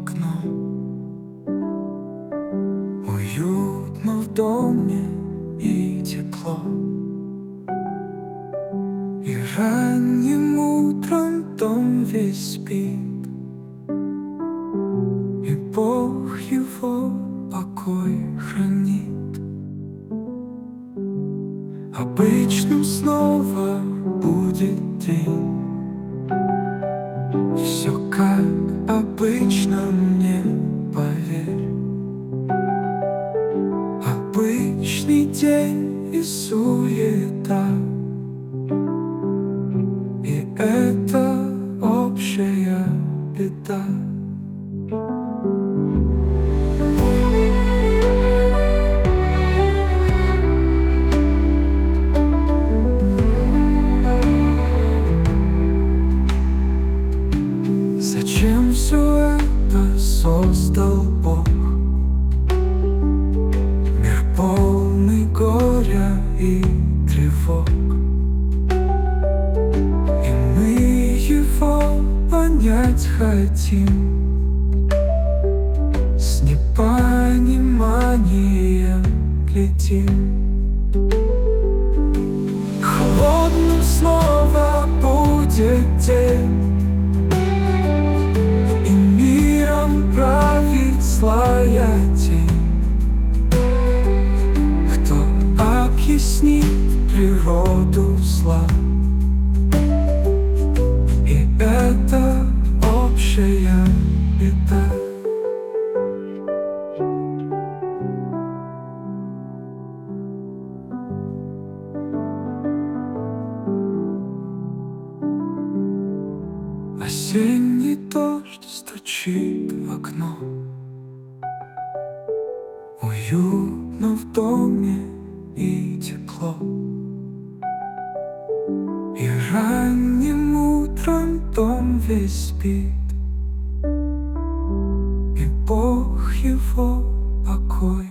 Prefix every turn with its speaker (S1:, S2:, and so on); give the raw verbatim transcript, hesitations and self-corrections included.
S1: окно. Уютно в доме и тепло, и ранним утром дом весь спит, и Бог его покой хранит. Обычным снова будет день, все как обычно, мне поверь. Обычный день и суета, и это общая беда. Зачем все это создал Бог? Мир полный горя и тревог, и мы его понять хотим, с непониманием глядим. Холодным снова будет день, правит злая тень. Кто объяснит природу зла? И это общая беда. Осенний дождь стучит в окно. Уютно в доме и тепло, и ранним утром дом весь спит, и Бог его покой